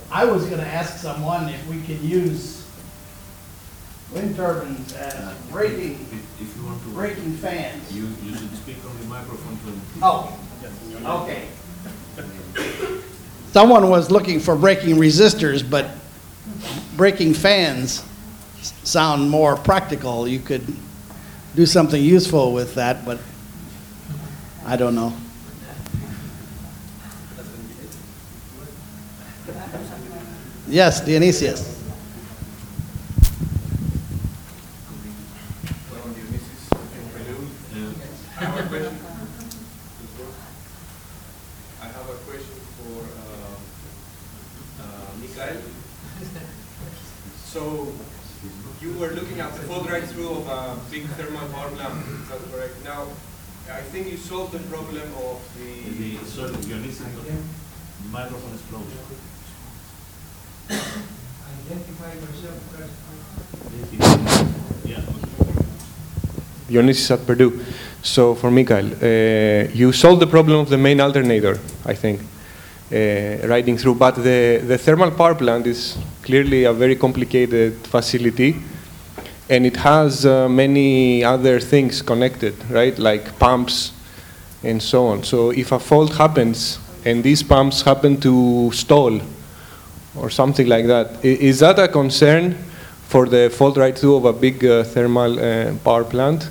I was gonna ask someone if we could use wind turbines as braking If you want to, braking fans. you should speak on the microphone to. Oh, okay. Someone was looking for braking resistors, but braking fans sound more practical. You could do something useful with that, but I don't know. Yes, Dionysius. I have a question. I have a question for Mikael. So you were looking at the fault right through of a big thermal power plant. Is that correct? Now, I think you solved the problem of the. Sorry, Dionysius, the microphone is closed. Identify yourself first. Yeah. Dionysius at Purdue. So for Mikael, you solved the problem of the main alternator, I think, riding through. But the thermal power plant is clearly a very complicated facility, and it has many other things connected, right? Like pumps and so on. So if a fault happens and these pumps happen to stall or something like that, is that a concern for the fault right through of a big thermal power plant?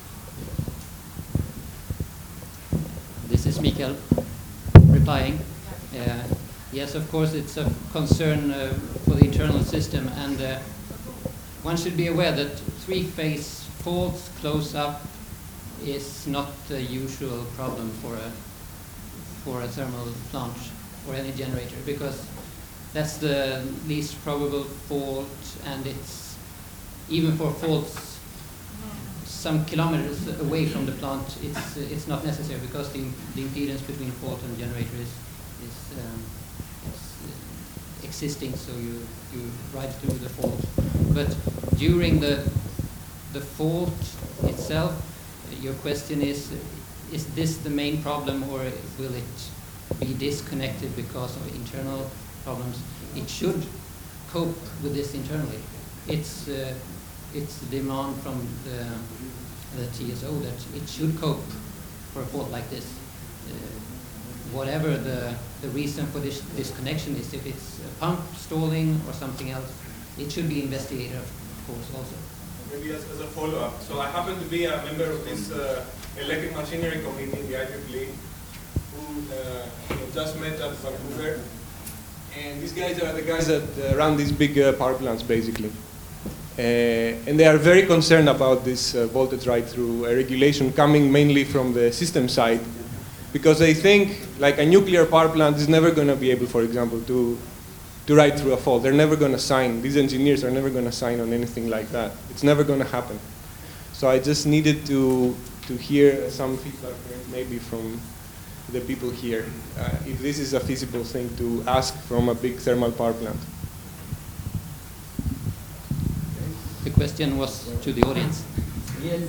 This is Mikael replying. Yes, of course, it's a concern for the internal system, and one should be aware that three-phase faults close up is not the usual problem for a thermal plant or any generator, because that's the least probable fault, and it's even for faults some kilometers away from the plant, it's not necessary, because the impedance between fault and generator is existing, so you ride through the fault. But during the fault itself, your question is this the main problem, or will it be disconnected because of internal problems? It should cope with this internally. It's the demand from the TSO that it should cope for a fault like this. Whatever the reason for this disconnection is, if it's a pump stalling or something else, it should be investigated, of course, also. Maybe as a follow-up. So I happen to be a member of this electric machinery committee in the IEEE, who just met at Vancouver. And these guys are the guys that run these big power plants, basically. And they are very concerned about this voltage ride-through regulation coming mainly from the system side, because they think like a nuclear power plant is never going to be able, for example, to ride through a fault. They're never going to sign. These engineers are never going to sign on anything like that. It's never going to happen. So I just needed to hear some feedback maybe from the people here, if this is a feasible thing to ask from a big thermal power plant. The question was to the audience. Yes.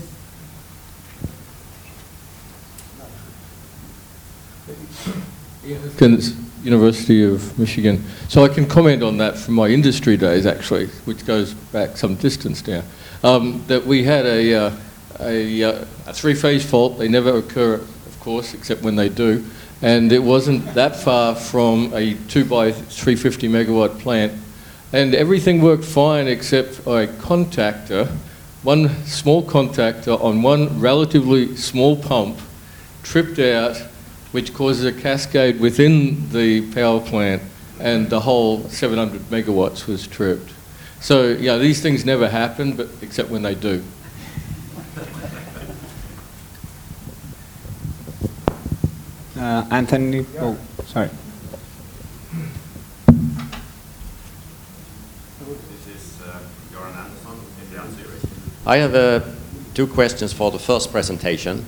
University of Michigan. So I can comment on that from my industry days, actually, which goes back some distance now. That we had a three-phase fault. They never occur, of course, except when they do. And it wasn't that far from a 2x350 megawatt plant. And everything worked fine except a contactor, one small contactor on one relatively small pump tripped out, which causes a cascade within the power plant, and the whole 700 megawatts was tripped. So, yeah, these things never happen, but except when they do. Anthony, oh, sorry. This is Göran Andersson in the series. I have two questions for the first presentation.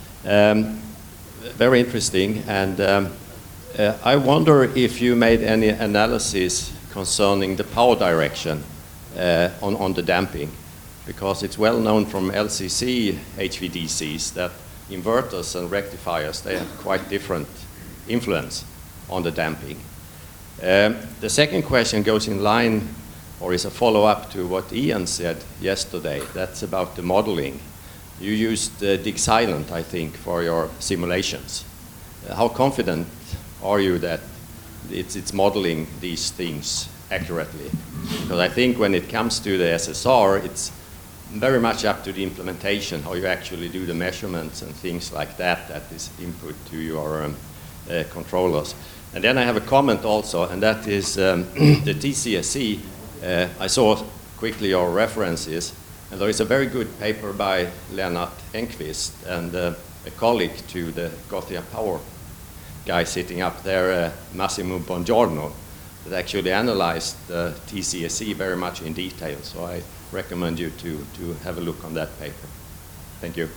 Very interesting, and I wonder if you made any analysis concerning the power direction on the damping, because it's well known from LCC HVDCs that inverters and rectifiers, they have quite different influence on the damping. The second question goes in line, or is a follow-up to what Ian said yesterday. That's about the modeling. You used DigSilent, I think, for your simulations. How confident are you that it's modeling these things accurately? Because I think when it comes to the SSR, it's very much up to the implementation, how you actually do the measurements and things like that, that is input to your controllers. And then I have a comment also, and that is the TCSC. I saw quickly your references, and there is a very good paper by Lennart Enquist and a colleague to the Gothia Power guy sitting up there, Massimo Bongiorno, that actually analyzed the TCSC very much in detail. So I recommend you to have a look on that paper. Thank you.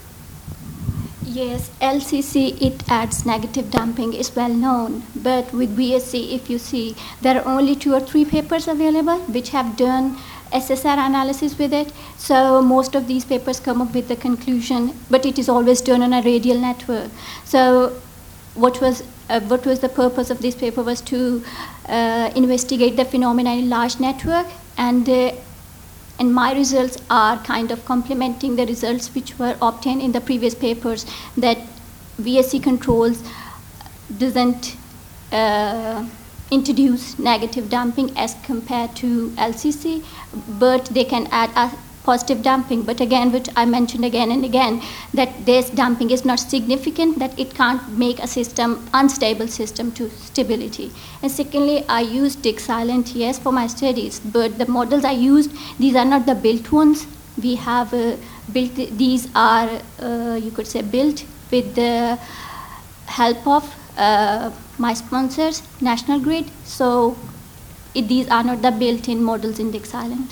Yes, LCC, it adds negative damping, is well known. But with VSC, if you see, there are only 2 or 3 papers available which have done SSR analysis with it. So most of these papers come up with the conclusion, but it is always done on a radial network. So what was the purpose of this paper was to investigate the phenomena in large network, and my results are kind of complementing the results which were obtained in the previous papers, that VSC controls doesn't introduce negative damping as compared to LCC, but they can add a positive damping. But again, which I mentioned again and again, that this damping is not significant, that it can't make a system, unstable system to stability. And secondly, I used DigSilent, yes, for my studies, but the models I used, these are not the built ones. We have built, these are, you could say, built with the help of my sponsors, National Grid. So these are not the built-in models in DigSilent.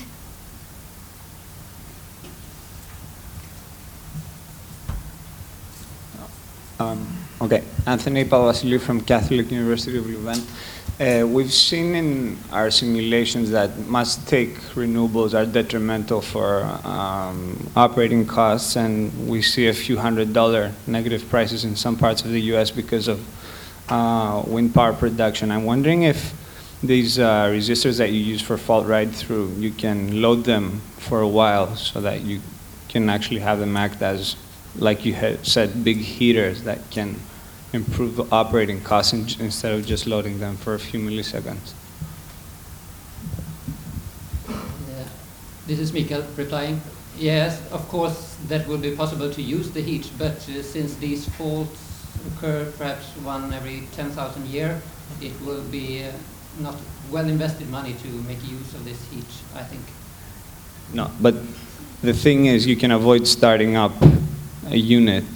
Okay, Anthony Palvasiliou from Catholic University of Louvain. We've seen in our simulations that must-take renewables are detrimental for operating costs, and we see a few $100 negative prices in some parts of the US because of wind power production. I'm wondering if these resistors that you use for fault ride-through, you can load them for a while so that you can actually have them act as, like you had said, big heaters that can improve the operating costs instead of just loading them for a few milliseconds. This is Mikael replying. Yes, of course, that would be possible to use the heat, but since these faults occur perhaps one every 10,000 years, it will be not well invested money to make use of this heat, I think. No, but the thing is, you can avoid starting up a unit,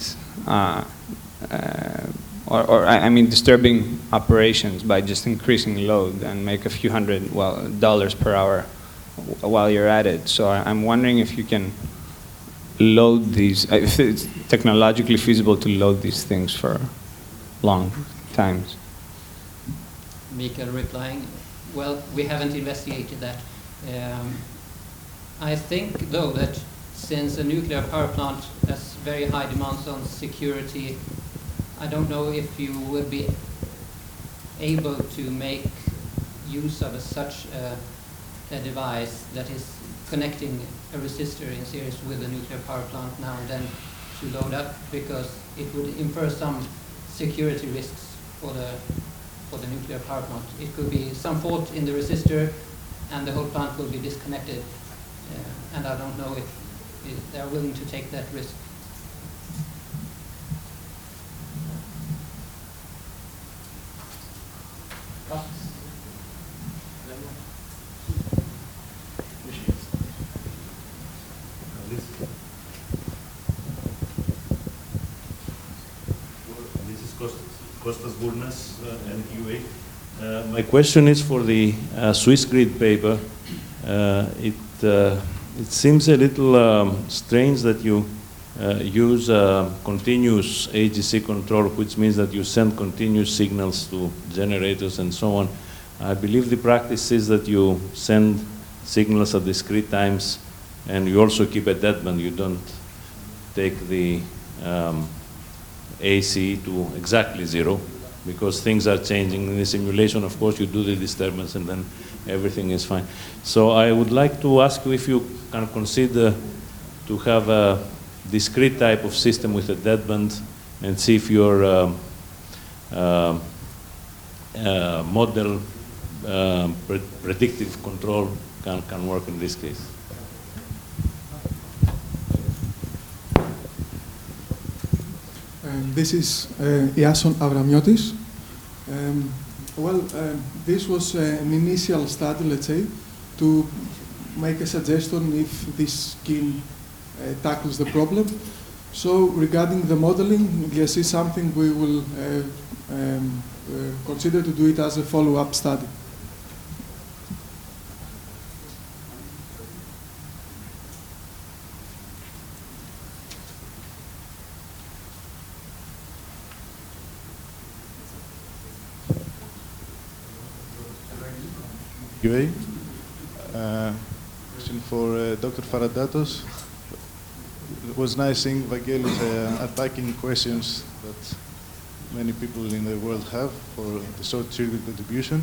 I mean, disturbing operations by just increasing load and make a few dollars per hour while you're at it. So I'm wondering if you can load these, if it's technologically feasible to load these things for long times. Mikael replying, well, we haven't investigated that. I think, though, that since a nuclear power plant has very high demands on security, I don't know if you will be able to make use of such a device that is connecting a resistor in series with a nuclear power plant now and then to load up, because it would infer some security risks for the nuclear power plant. It could be some fault in the resistor and the whole plant will be disconnected, and I don't know if they are willing to take that risk. This is Kostas Gournas, NQA. My question is for the Swiss grid paper. It seems a little strange that you use continuous AGC control, which means that you send continuous signals to generators and so on. I believe the practice is that you send signals at discrete times, and you also keep a deadband. You don't take the AC to exactly 0, because things are changing. In the simulation, of course, you do the disturbance and then everything is fine. So I would like to ask you if you can consider to have a discrete type of system with a deadband and see if your model predictive control can work in this case. This is Iason Avramiotis. This was an initial study, let's say, to make a suggestion if this scheme tackles the problem. So regarding the modeling, yes, it's something we will consider to do it as a follow-up study. QA. Question for Dr. Faradatos. It was nice seeing Vangelis attacking questions that many people in the world have for the short circuit contribution.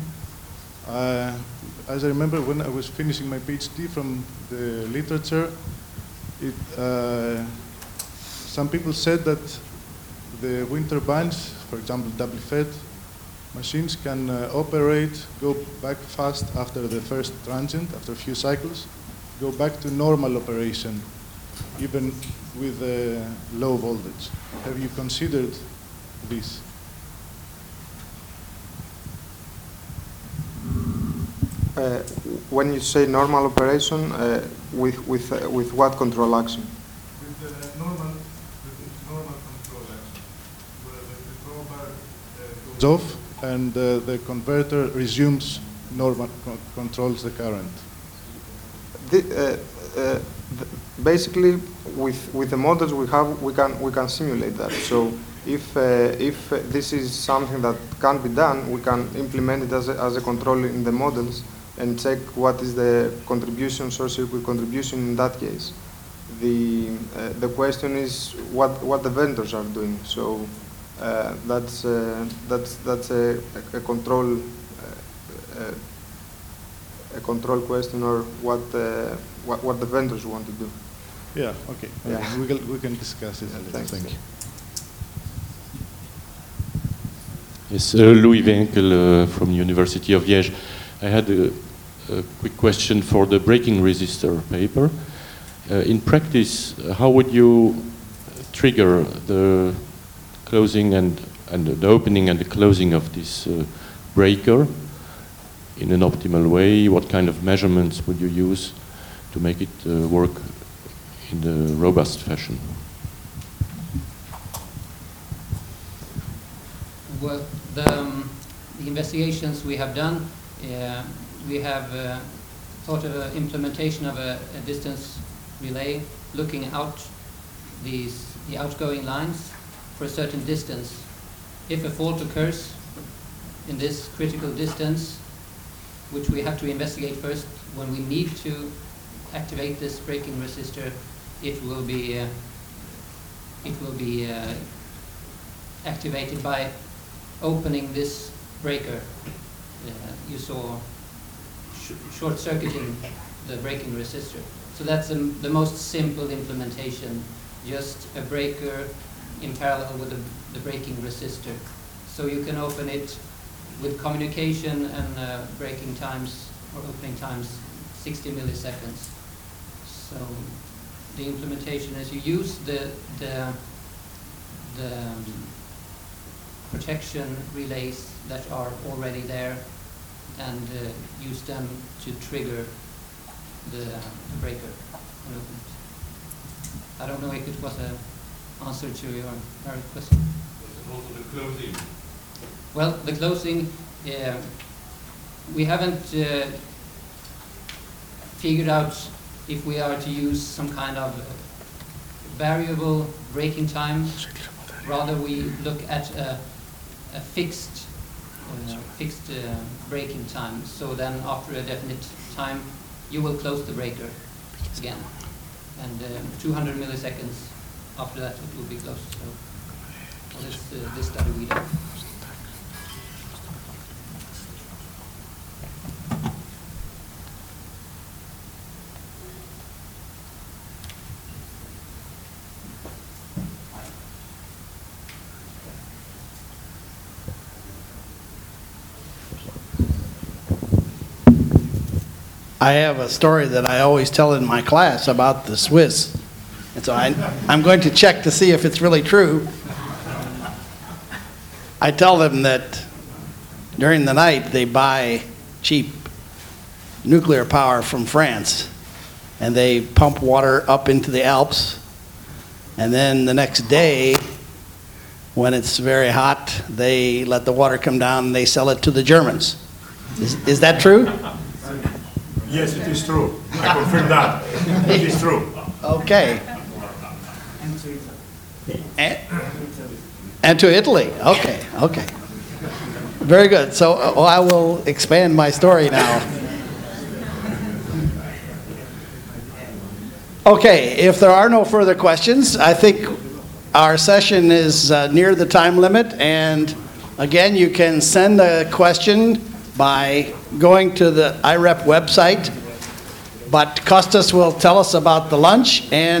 As I remember, when I was finishing my PhD from the literature, some people said that the wind turbines, for example, doubly fed machines, can operate, go back fast after the first transient, after a few cycles, go back to normal operation, even with low voltage. Have you considered this? When you say normal operation, with what control action? With the normal control action, where the drawbar goes off and the converter resumes normal, controls the current. Basically, with the models we have, we can simulate that. So if this is something that can be done, we can implement it as a control in the models and check what is the contribution, short circuit contribution in that case. The question is what the vendors are doing. So that's a control question, or what the vendors want to do. Yeah. Okay. Yeah. We can discuss it later. Thanks. Thank you. Yes, Louis Winkel from University of Liège. I had a quick question for the braking resistor paper. In practice, how would you trigger the closing and the opening and the closing of this breaker in an optimal way? What kind of measurements would you use to make it work in the robust fashion? Well, the investigations we have done, we have thought of an implementation of a distance relay looking out the outgoing lines for a certain distance. If a fault occurs in this critical distance, which we have to investigate first, when we need to activate this braking resistor, it will be activated by opening this breaker. You saw short-circuiting the braking resistor. So that's the most simple implementation, just a breaker in parallel with the braking resistor. So you can open it with communication and braking times or opening times 60 milliseconds. So the implementation is you use the protection relays that are already there and use them to trigger the breaker and open it. I don't know if it was an answer to your direct question. Also the closing. Well, the closing, we haven't figured out if we are to use some kind of variable braking time. Rather, we look at a fixed braking time. So then, after a definite time, you will close the breaker again, and 200 milliseconds after that it will be closed. So this study we did. I have a story that I always tell in my class about the Swiss. And so I'm going to check to see if it's really true. I tell them that during the night they buy cheap nuclear power from France, and they pump water up into the Alps, and then the next day, when it's very hot, they let the water come down and they sell it to the Germans. Is that true? Yes, it is true. I confirm that. It is true. Okay. And to Italy. Okay, okay. Very good. So I will expand my story now. Okay, if there are no further questions, I think our session is near the time limit, and again, you can send a question by going to the IREP website, but Costas will tell us about the lunch and